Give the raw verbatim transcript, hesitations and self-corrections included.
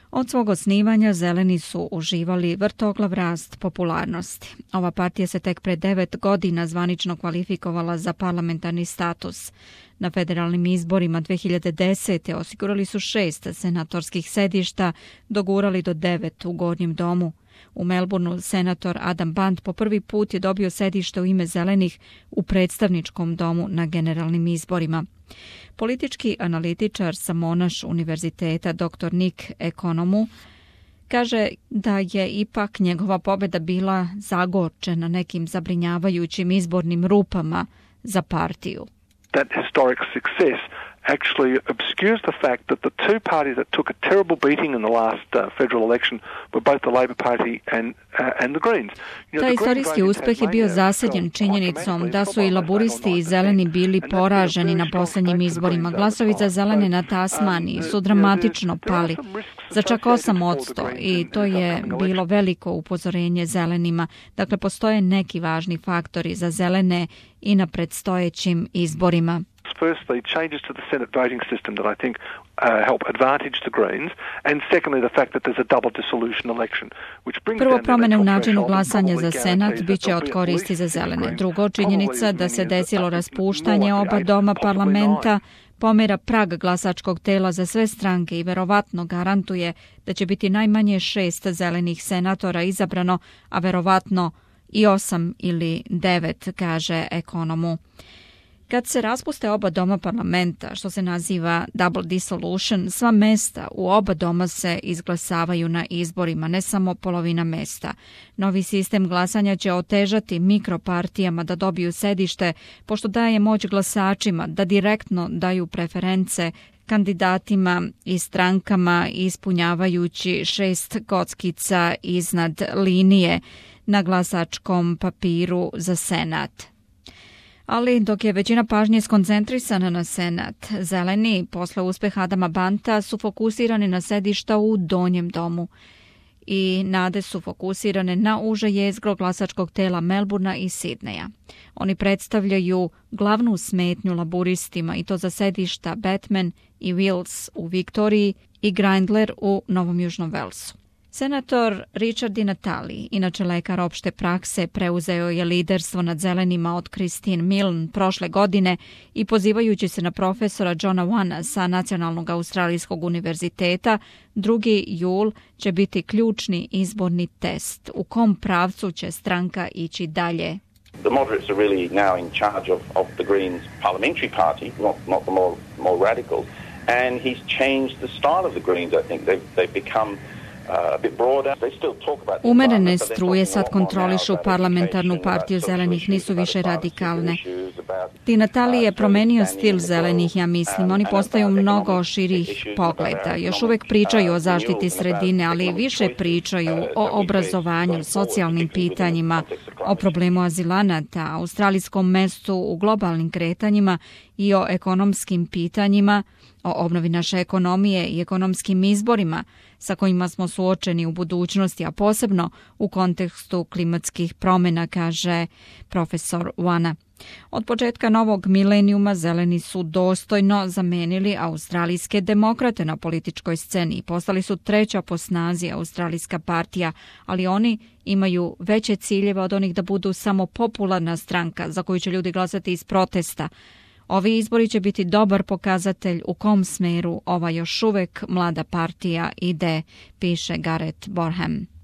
Od svog osnivanja Zeleni su uživali vrtoglav rast popularnosti. Ova partija se tek pre devet godina zvanično kvalifikovala za parlamentarni status. Na federalnim izborima dve hiljade desete. osigurali su šest senatorskih sedišta, dogurali do devet u Gornjem domu. U Melbourneu senator Adam Band po prvi put je dobio sedište u ime Zelenih u predstavničkom domu na generalnim izborima. Politički analitičar sa Monash univerziteta doktor Nick Economou kaže da je ipak njegova pobjeda bila zagorčena nekim zabrinjavajućim izbornim rupama za partiju. That historic success actually obscures the fact that the two parties that took a terrible beating in the last uh, federal election were both the Labor Party and uh, and the Greens. Taj istorijski uspeh je bio zaseljen činjenicom da su i laburisti i zeleni bili poraženi na posljednjim izborima. Glasovi za zelene na Tasmaniji su dramatično pali za čak osam posto i to je bilo veliko upozorenje zelenima. Dakle, postoje neki važni faktori za zelene i na predstojećim izborima. Firstly, changes to the Senate voting system that I think uh, help advantage the Greens, and secondly, the fact that there's a double dissolution election, which brings Prvo, down promjene u načinu and glasanja za probably Senat guarantees bit će that od there'll be koristi at za least zelene. fifty Drugo, votes, činjenica probably da as se many as desilo the- raspuštanje more like oba eight, doma possibly parlamenta, nine. pomera prag glasačkog tela za sve stranke i verovatno garantuje da će biti najmanje šest zelenih senatora izabrano, a verovatno i osam ili devet, kaže Economou. Kad se raspuste oba doma parlamenta, što se naziva double dissolution, sva mesta u oba doma se izglasavaju na izborima, ne samo polovina mesta. Novi sistem glasanja će otežati mikropartijama da dobiju sedište, pošto daje moć glasačima da direktno daju preference kandidatima i strankama ispunjavajući šest kockica iznad linije na glasačkom papiru za Senat. Ali dok je većina pažnje skoncentrisana na Senat, zeleni posle uspeha Adama Banta su fokusirani na sedišta u Donjem domu i nade su fokusirane na uže jezgro glasačkog tela Melbournea i Sidneja. Oni predstavljaju glavnu smetnju laburistima i to za sedišta Batman i Wills u Viktoriji i Grindler u Novom Južnom Velsu. Senator Richard Di Natale, inače lekar opšte prakse, preuzeo je liderstvo nad zelenima od Christine Milne prošle godine i pozivajući se na profesora Johna Wana sa Nacionalnog australijskog univerziteta, drugi jul će biti ključni izborni test. U kom pravcu će stranka ići dalje? The moderates are really now in charge of, of the Greens parliamentary party, not, not the more, more radicals, and he's changed the style of the Greens, I think. They've, they've become Umerene struje sad kontrolišu parlamentarnu partiju zelenih, nisu više radikalne. Di Natale je promenio stil zelenih, ja mislim. Oni postaju mnogo širih pogleda. Još uvek pričaju o zaštiti sredine, ali više pričaju o obrazovanju, socijalnim pitanjima, o problemu azilanata, australijskom mestu u globalnim kretanjima i o ekonomskim pitanjima, o obnovi naše ekonomije i ekonomskim izborima sa kojima smo suočeni u budućnosti, a posebno u kontekstu klimatskih promjena, kaže profesor Wana. Od početka novog milenijuma zeleni su dostojno zamenili australijske demokrate na političkoj sceni i postali su treća po snazi australijska partija, ali oni imaju veće ciljeve od onih da budu samo popularna stranka za koju će ljudi glasati iz protesta. Ovi izbori će biti dobar pokazatelj u kom smeru ova još uvek mlada partija ide, piše Gareth Borham.